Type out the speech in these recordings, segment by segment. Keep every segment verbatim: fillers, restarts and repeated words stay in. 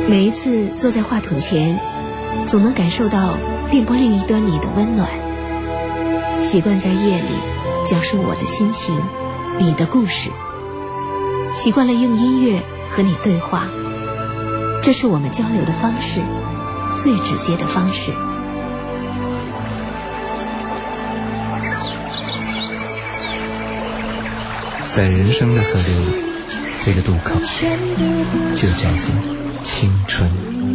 每一次坐在话筒前，总能感受到电波另一端你的温暖。习惯在夜里讲述我的心情，你的故事。习惯了用音乐和你对话，这是我们交流的方式，最直接的方式。 在人生的河流里，这个渡口就叫做青春。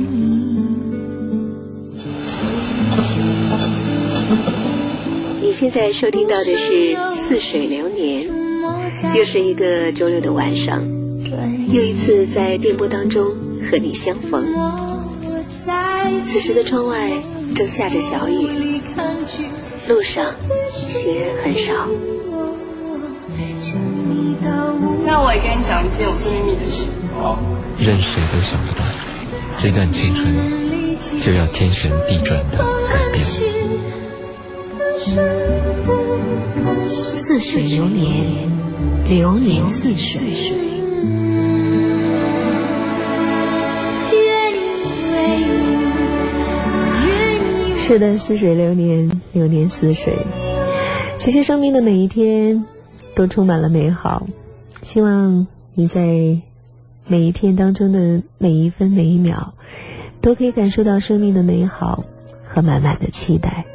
你现在收听到的是《似水流年》，又是一个周六的晚上，又一次在电波当中和你相逢。此时的窗外正下着小雨，路上行人很少。 那我也跟你讲一件我最秘密的事。 任谁都想不到，这段青春就要天旋地转的改变。 似水流年，流年似水。 是的，似水流年，流年似水。其实生命的每一天都充满了美好，希望你在每一天当中的每一分每一秒都可以感受到生命的美好和满满的期待。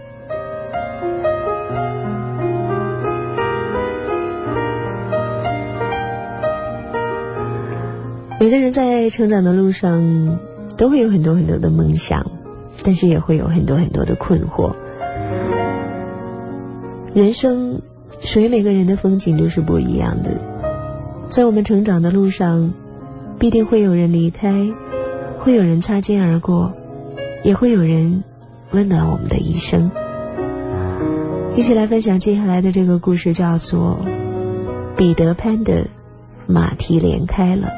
每个人在成长的路上都会有很多很多的梦想，但是也会有很多很多的困惑。人生属于每个人的风景都是不一样的，在我们成长的路上，必定会有人离开，会有人擦肩而过，也会有人温暖我们的一生。一起来分享接下来的这个故事，叫做彼得潘的马蹄连开了。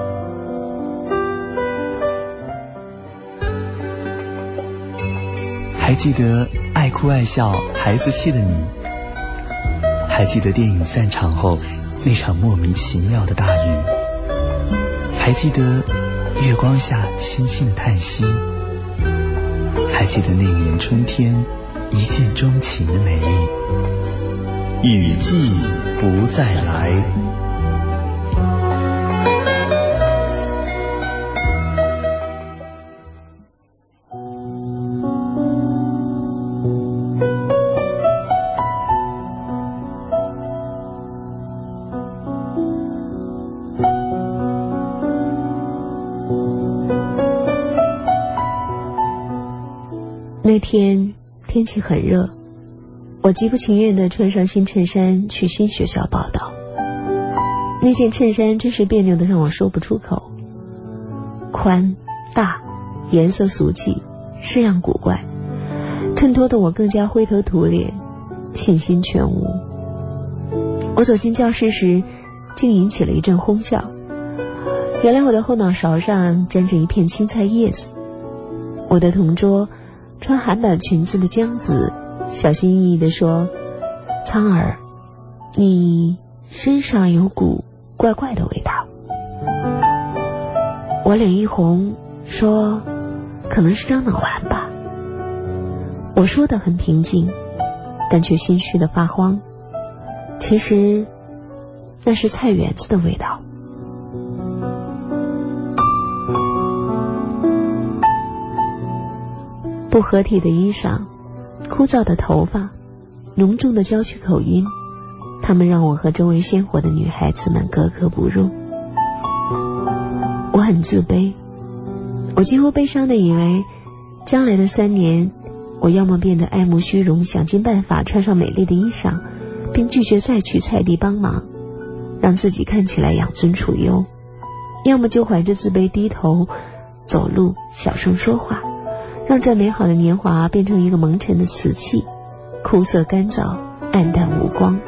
还记得爱哭爱笑孩子气的你，还记得电影散场后那场莫名其妙的大雨，还记得月光下轻轻的叹息，还记得那年春天一见钟情的美丽。雨季不再来。 那天天气很热，我极不情愿地穿上新衬衫去新学校报道。那件衬衫真是别扭得让我说不出口，宽大，颜色俗气，式样古怪，衬托得我更加灰头土脸，信心全无。我走进教室时，竟引起了一阵哄笑。原来我的后脑勺上沾着一片青菜叶子。我的同桌穿韩版裙子的江子小心翼翼地说：“苍儿，你身上有股怪怪的味道。”我脸一红，说：“可能是樟脑丸吧。”我说得很平静，但却心虚得发慌。其实那是菜园子的味道。不合体的衣裳，枯燥的头发，浓重的郊区口音，他们让我和周围鲜活的女孩子们格格不入。我很自卑，我几乎悲伤地以为将来的三年，我要么变得爱慕虚荣，想尽办法穿上美丽的衣裳，并拒绝再去菜地帮忙，让自己看起来养尊处优，要么就怀着自卑低头走路，小声说话，让这美好的年华变成一个蒙尘的瓷器，枯涩干燥，暗淡无光。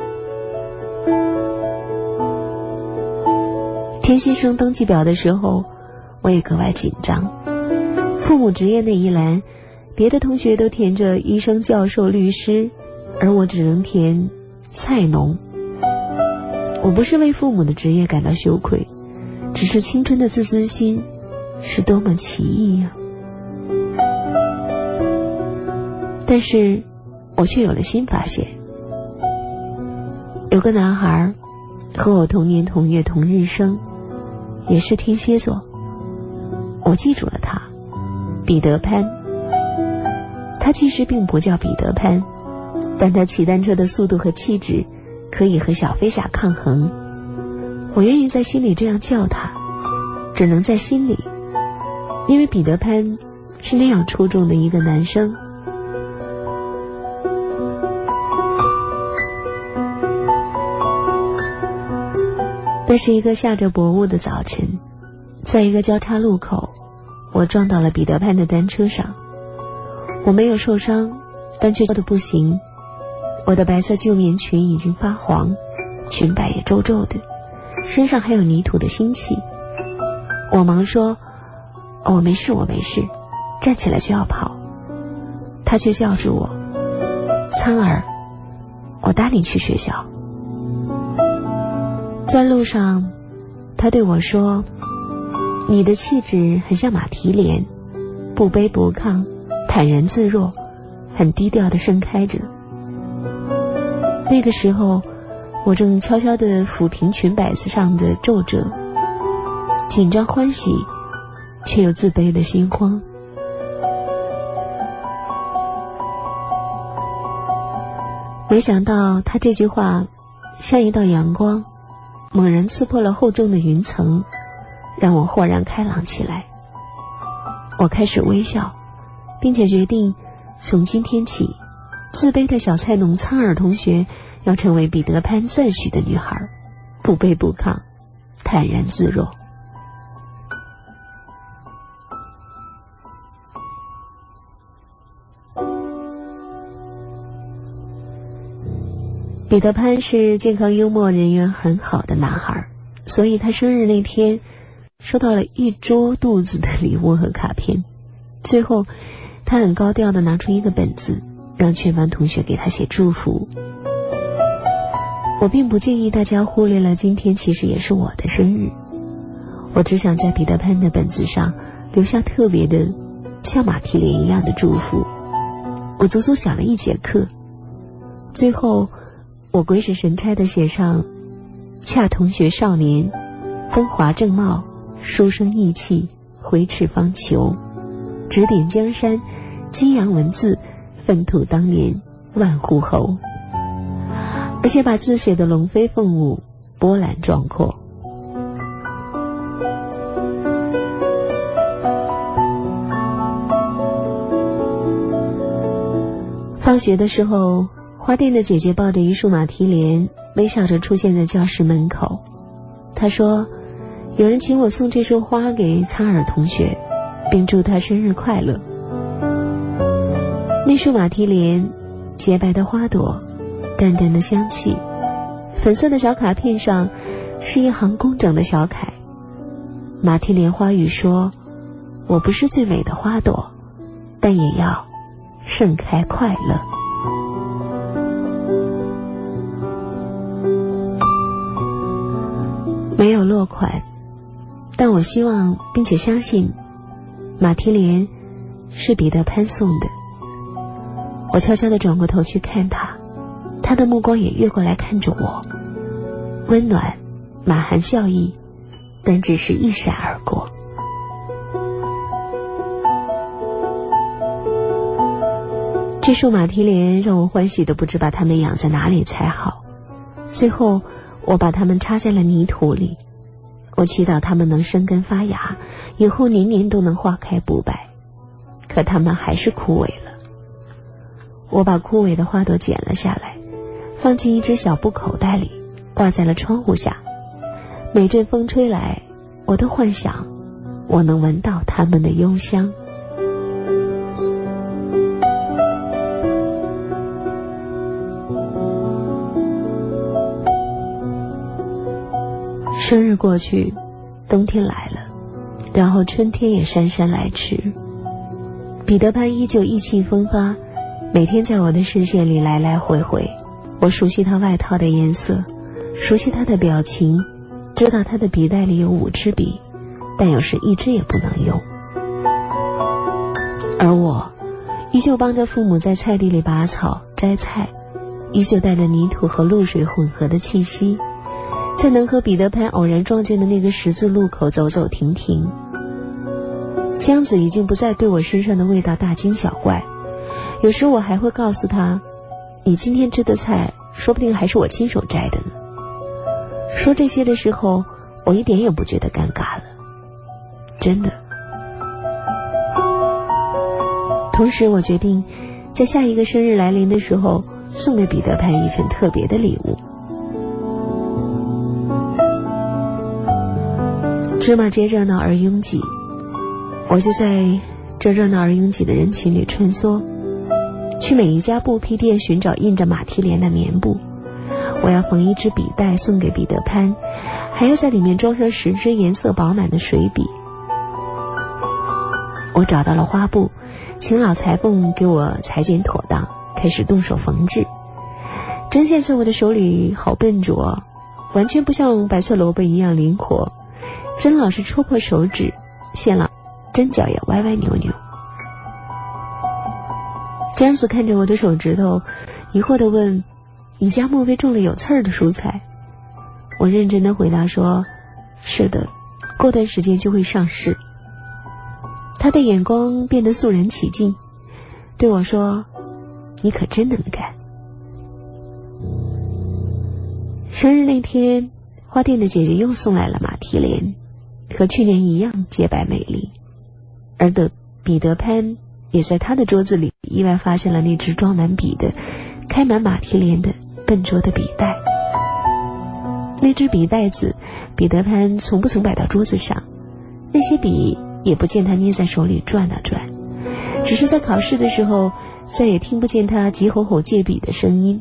填新生登记表的时候，我也格外紧张。父母职业那一栏，别的同学都填着医生、教授、律师，而我只能填菜农。我不是为父母的职业感到羞愧，只是青春的自尊心是多么奇异啊！但是我却有了新发现，有个男孩和我同年同月同日生，也是天蝎座。我记住了他，彼得潘。他其实并不叫彼得潘，但他骑单车的速度和气质可以和小飞侠抗衡。我愿意在心里这样叫他，只能在心里，因为彼得潘是那样出众的一个男生。那是一个下着薄雾的早晨，在一个交叉路口，我撞到了彼得潘的单车上。我没有受伤，但却皱得不行。我的白色旧棉裙已经发黄，裙摆也皱皱的，身上还有泥土的腥气。我忙说：“哦，我没事，我没事。”站起来就要跑，他却叫住我：“苍儿，我搭你去学校。”在路上，他对我说：“你的气质很像马蹄莲，不卑不亢，坦然自若，很低调地盛开着。”那个时候，我正悄悄地抚平裙摆子上的皱褶，紧张欢喜，却又自卑的心慌。没想到他这句话像一道阳光，猛然刺破了厚重的云层，让我豁然开朗起来。我开始微笑，并且决定从今天起，自卑的小菜农苍耳同学要成为彼得潘赞许的女孩，不卑不亢，坦然自若。彼得潘是健康幽默人缘很好的男孩，所以他生日那天收到了一桌肚子的礼物和卡片。最后他很高调地拿出一个本子，让全班同学给他写祝福。我并不介意大家忽略了今天其实也是我的生日，我只想在彼得潘的本子上留下特别的像马蹄莲一样的祝福。我足足想了一节课，最后我鬼使神差地写上：恰同学少年，风华正茂，书生意气，挥斥方遒，指点江山，激扬文字，粪土当年万户侯。而且把字写得龙飞凤舞，波澜壮阔。放学的时候，花店的姐姐抱着一束马蹄莲，微笑着出现在教室门口。她说：“有人请我送这束花给苍耳同学，并祝他生日快乐。”那束马蹄莲，洁白的花朵，淡淡的香气，粉色的小卡片上是一行工整的小楷。马蹄莲花语说：“我不是最美的花朵，但也要盛开快乐。”没有落款，但我希望并且相信马蹄莲是彼得潘送的。我悄悄地转过头去看他，他的目光也越过来看着我，温暖，满含笑意，但只是一闪而过。这束马蹄莲让我欢喜的不知把它们养在哪里才好。最后我把它们插在了泥土里，我祈祷它们能生根发芽，以后年年都能花开不败。可它们还是枯萎了。我把枯萎的花朵剪了下来，放进一只小布口袋里，挂在了窗户下。每阵风吹来，我都幻想我能闻到它们的幽香。生日过去，冬天来了，然后春天也姗姗来迟。彼得潘依旧意气风发，每天在我的视线里来来回回。我熟悉他外套的颜色，熟悉他的表情，知道他的笔袋里有五支笔， 但有时一支也不能用。而我依旧帮着父母在菜地里拔草摘菜，依旧带着泥土和露水混合的气息，在能和彼得潘偶然撞见的那个十字路口走走停停。江子已经不再对我身上的味道大惊小怪，有时我还会告诉他，你今天吃的菜说不定还是我亲手摘的呢。说这些的时候，我一点也不觉得尴尬了，真的。同时我决定在下一个生日来临的时候送给彼得潘一份特别的礼物。芝麻街热闹而拥挤，我就在这热闹而拥挤的人群里穿梭，去每一家布匹店寻找印着马蹄莲的棉布。我要缝一支笔袋送给彼得潘，还要在里面装上十支颜色饱满的水笔。我找到了花布，请老裁缝给我裁剪妥当，开始动手缝制。针线在我的手里好笨拙，完全不像白菜萝卜一样灵活，针老是戳破手指，线老针脚也歪歪扭扭。詹子看着我的手指头，疑惑地问，你家莫非种了有刺儿的蔬菜？我认真地回答说，是的，过段时间就会上市。他的眼光变得肃然起敬，对我说，你可真能干。生日那天，花店的姐姐又送来了马蹄莲，和去年一样洁白美丽。而的彼得潘也在他的桌子里意外发现了那只装满笔的开满马蹄莲的笨拙的笔袋。那只笔袋子彼得潘从不曾摆到桌子上，那些笔也不见他捏在手里转啊转，只是在考试的时候再也听不见他急吼吼借笔的声音。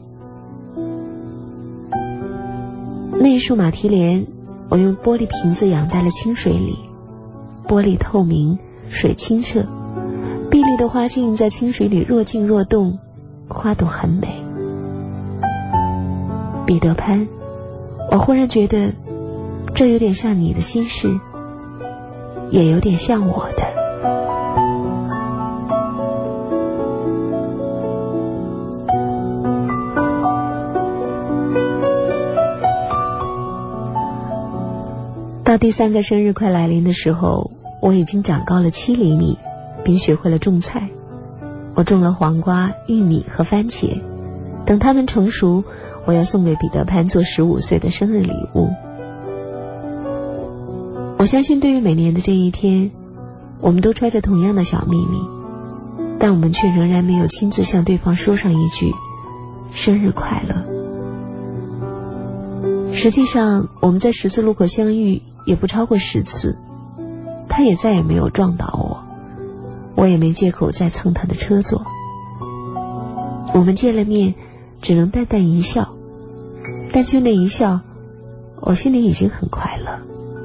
那一束马蹄莲我用玻璃瓶子养在了清水里，玻璃透明，水清澈，碧绿的花茎在清水里若静若动，花朵很美。彼得潘，我忽然觉得这有点像你的心事，也有点像我的。到第三个生日快来临的时候，我已经长高了七厘米，并学会了种菜。我种了黄瓜、玉米和番茄，等它们成熟，我要送给彼得潘做十五岁的生日礼物。我相信对于每年的这一天，我们都揣着同样的小秘密，但我们却仍然没有亲自向对方说上一句生日快乐。实际上我们在十字路口相遇也不超过十次，他也再也没有撞倒我，我也没借口再蹭他的车坐。我们见了面只能淡淡一笑，但就那一笑，我心里已经很快乐。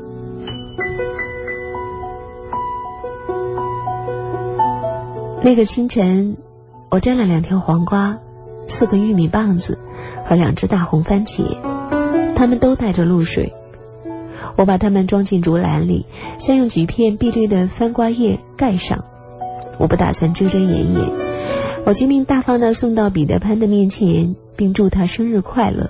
那个清晨，我摘了两条黄瓜，四个玉米棒子和两只大红番茄，它们都带着露水。我把它们装进竹篮里，再用几片碧绿的番瓜叶盖上。我不打算遮遮掩掩，我决定大方地送到彼得潘的面前，并祝他生日快乐。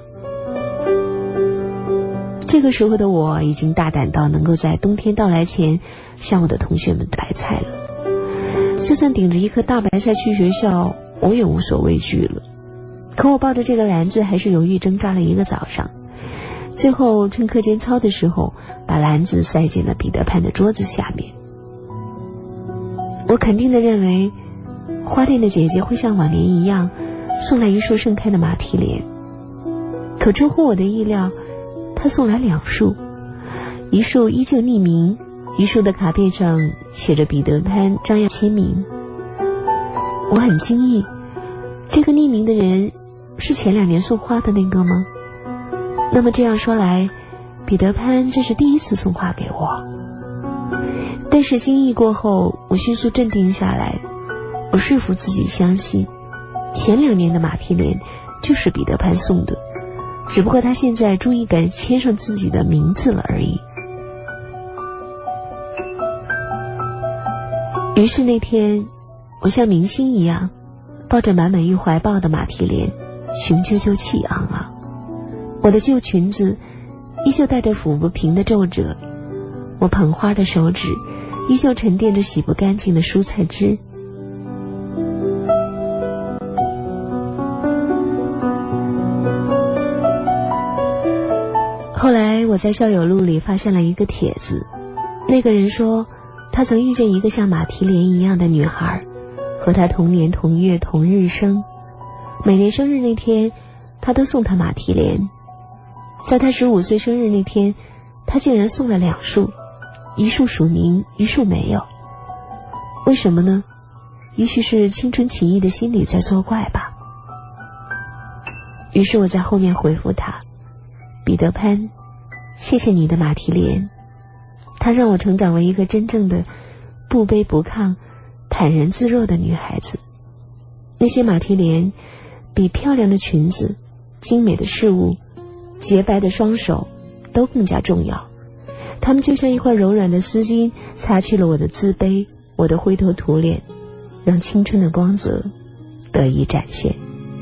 这个时候的我已经大胆到能够在冬天到来前向我的同学们白菜了，就算顶着一颗大白菜去学校，我也无所畏惧了。可我抱着这个篮子还是犹豫挣扎了一个早上，最后趁课间操的时候把篮子塞进了彼得潘的桌子下面。我肯定地认为花店的姐姐会像往年一样送来一束盛开的马蹄莲，可出乎我的意料，她送来两束，一束依旧匿名，一束的卡片上写着彼得潘张扬签名。我很惊异，这个匿名的人是前两年送花的那个吗？那么这样说来，彼得潘这是第一次送花给我。但是惊异过后，我迅速镇定下来，我说服自己相信，前两年的马蹄莲就是彼得潘送的，只不过他现在终于敢签上自己的名字了而已。 于是那天，我像明星一样，抱着满满欲怀抱的马蹄莲，雄赳赳气昂昂。我的旧裙子依旧带着抚不平的皱褶，我捧花的手指依旧沉淀着洗不干净的蔬菜汁。后来我在校友录里发现了一个帖子，那个人说他曾遇见一个像马蹄莲一样的女孩，和他同年同月同日生，每年生日那天他都送她马蹄莲。在他十五岁生日那天，他竟然送了两束，一束署名，一束没有。为什么呢？也许是青春期意的心理在作怪吧。于是我在后面回复他，彼得潘，谢谢你的马蹄莲，它让我成长为一个真正的不卑不亢、坦然自若的女孩子。那些马蹄莲比漂亮的裙子、精美的事物、洁白的双手都更加重要，它们就像一块柔软的丝巾，擦去了我的自卑，我的灰头土脸，让青春的光泽得以展现。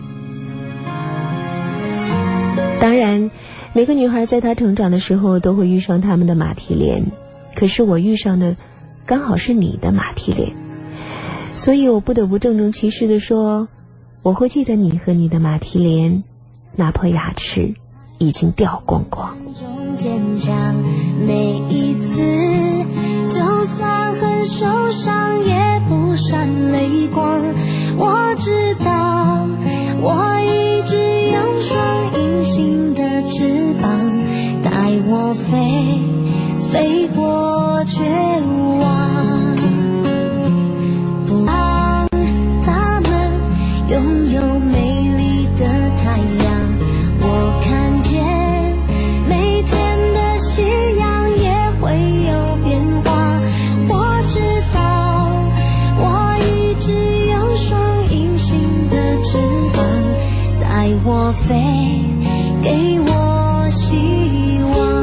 当然，每个女孩在她成长的时候都会遇上她们的马蹄莲，可是我遇上的刚好是你的马蹄莲，所以我不得不郑重其事地说，我会记得你和你的马蹄莲，哪怕牙齿已经掉光光。 坚强，每一次就算很受伤也不闪泪光。我知道我一直有双隐形的翅膀，带我飞飞过绝望，不让他们拥有美丽的太阳。我看见每天的夕阳也会有变化，我知道我一直有双隐形的翅膀，带我飞，给我希望。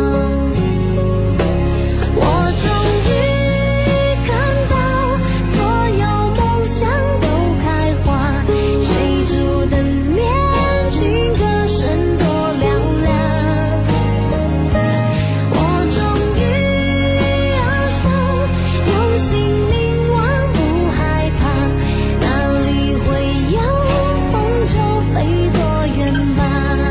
我终于看到所有梦想都开花，追逐的年轻歌声多嘹亮。我终于翱翔，用心凝望，不害怕，哪里会有风就飞多远吧。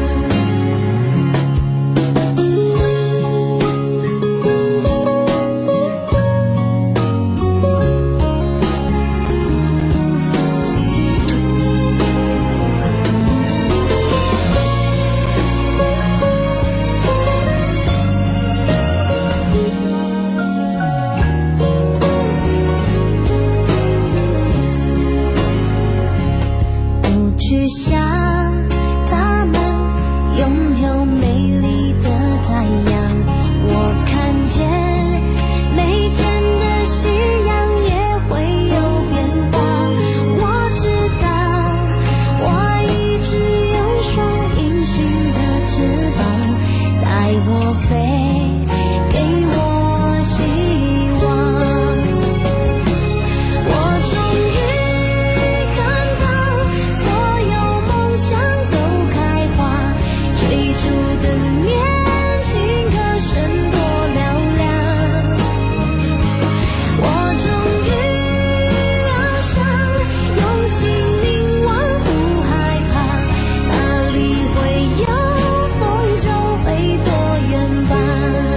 不去想他们拥有美丽的太阳，我看见每天的夕阳也会有变化。我知道我一直有双隐形的翅膀，带我飞，给我希望。我终于看到所有梦想都开花，追逐的年轻歌声多嘹亮。我终于翱翔，用心凝望，不害怕，哪里会有风就飞多远吧。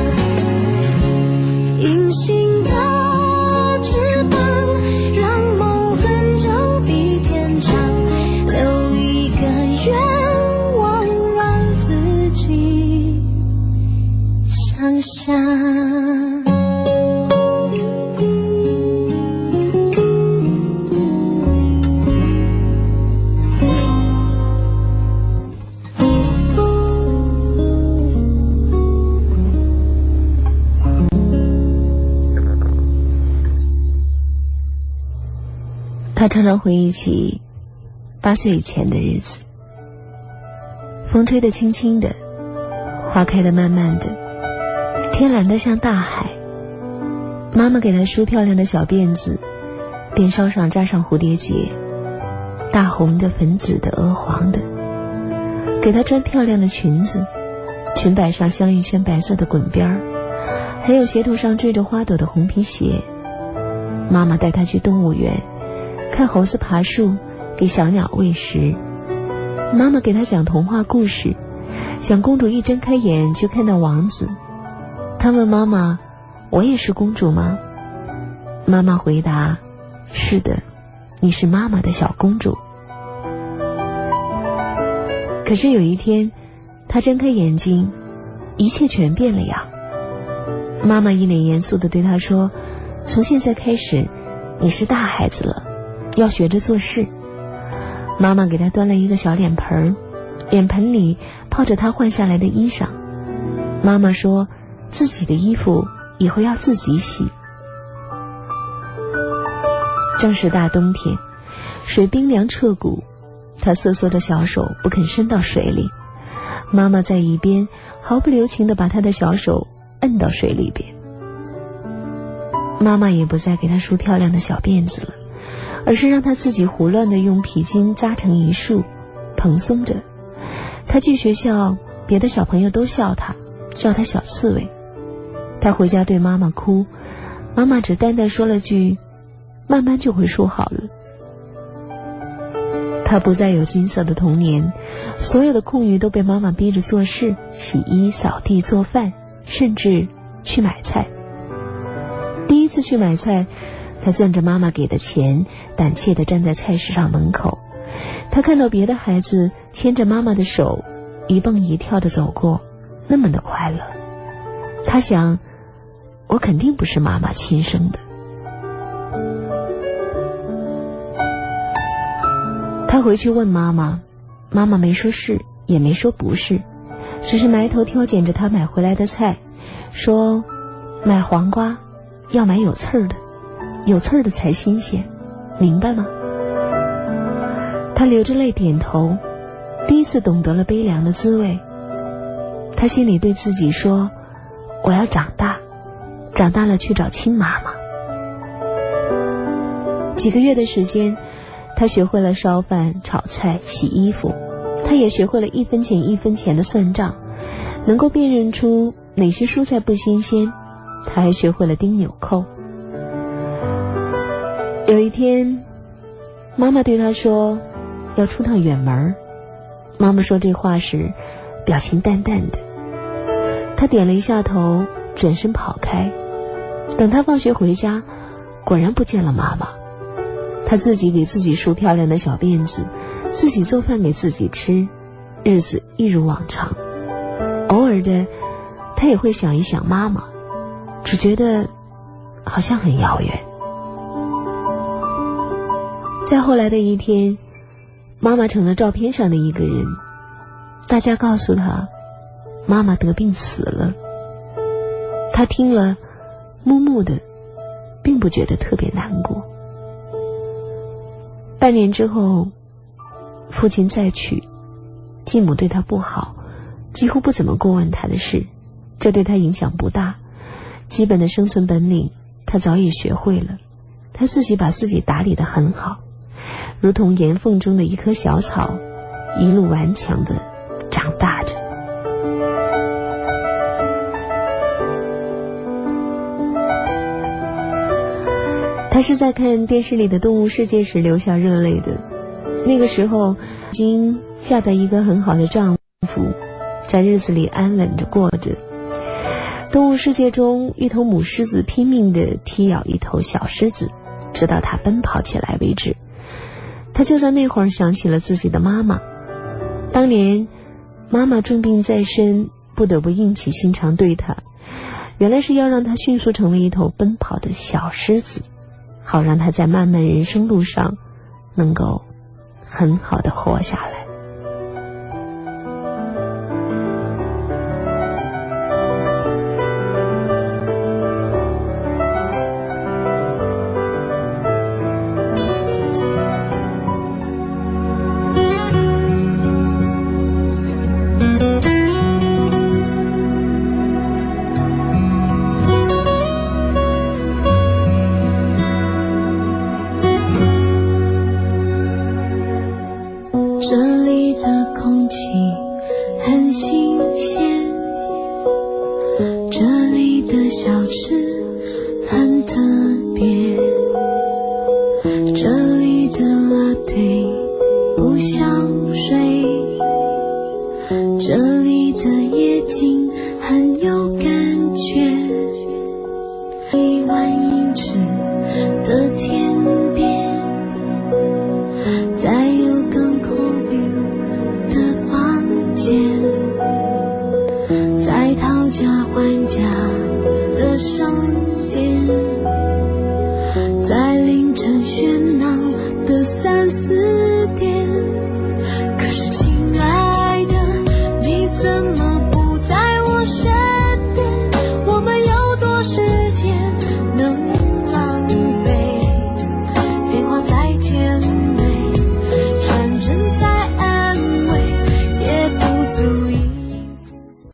隐形的翅膀让梦很久比天长，留一个愿望让自己想象。 他常常回忆起八岁以前的日子，风吹得轻轻的，花开得慢慢的，天蓝得像大海。妈妈给他梳漂亮的小辫子， 便梢上扎上蝴蝶结，大红的、粉紫的、鹅黄的，给她穿漂亮的裙子，裙摆上镶一圈白色的滚边儿，还有鞋头上缀着花朵的红皮鞋。妈妈带她去动物园，看猴子爬树，给小鸟喂食。妈妈给她讲童话故事，讲公主一睁开眼就看到王子。她问妈妈：“我也是公主吗？”妈妈回答：“是的，你是妈妈的小公主。”可是有一天，她睁开眼睛，一切全变了呀。妈妈一脸严肃地对她说：“从现在开始，你是大孩子了，要学着做事。”妈妈给她端了一个小脸盆，脸盆里泡着她换下来的衣裳。妈妈说，自己的衣服以后要自己洗。正是大冬天，水冰凉彻骨，她瑟缩的小手不肯伸到水里。妈妈在一边毫不留情地把她的小手摁到水里边。妈妈也不再给她梳漂亮的小辫子了，而是让她自己胡乱地用皮筋扎成一束，蓬松着。她去学校，别的小朋友都笑她，叫她小刺猬。她回家对妈妈哭，妈妈只淡淡说了句：“慢慢就会梳好了。”她不再有金色的童年，所有的空余都被妈妈逼着做事，洗衣、扫地、做饭，甚至去买菜。第一次去买菜，她攥着妈妈给的钱，胆怯地站在菜市场门口。她看到别的孩子牵着妈妈的手，一蹦一跳地走过，那么的快乐。她想，我肯定不是妈妈亲生的。她回去问妈妈，妈妈没说是，也没说不是，只是埋头挑拣着她买回来的菜，说买黄瓜要买有刺儿的，有刺儿的才新鲜，明白吗？她流着泪点头，第一次懂得了悲凉的滋味。她心里对自己说，我要长大，长大了去找亲妈妈。几个月的时间，她学会了烧饭、炒菜、洗衣服，她也学会了一分钱一分钱的算账，能够辨认出哪些蔬菜不新鲜。她还学会了钉纽扣。有一天，妈妈对她说，要出趟远门。妈妈说这话时，表情淡淡的。她点了一下头，转身跑开。等她放学回家，果然不见了妈妈。她自己给自己梳漂亮的小辫子，自己做饭给自己吃，日子一如往常。偶尔的，她也会想一想妈妈，只觉得好像很遥远。在后来的一天，妈妈成了照片上的一个人，大家告诉她，妈妈得病死了。她听了，木木的，并不觉得特别难过。半年之后，父亲再娶，继母对他不好，几乎不怎么过问他的事，这对他影响不大。基本的生存本领他早已学会了，他自己把自己打理得很好，如同岩缝中的一棵小草，一路顽强地长大着。他是在看电视里的动物世界时流下热泪的。那个时候已经嫁得一个很好的丈夫，在日子里安稳着过着。动物世界中，一头母狮子拼命地踢咬一头小狮子，直到它奔跑起来为止。他就在那会儿想起了自己的妈妈。当年妈妈重病在身，不得不硬起心肠对他，原来是要让他迅速成为一头奔跑的小狮子，好让他在漫漫人生路上能够很好的活下来。 万英尺的天。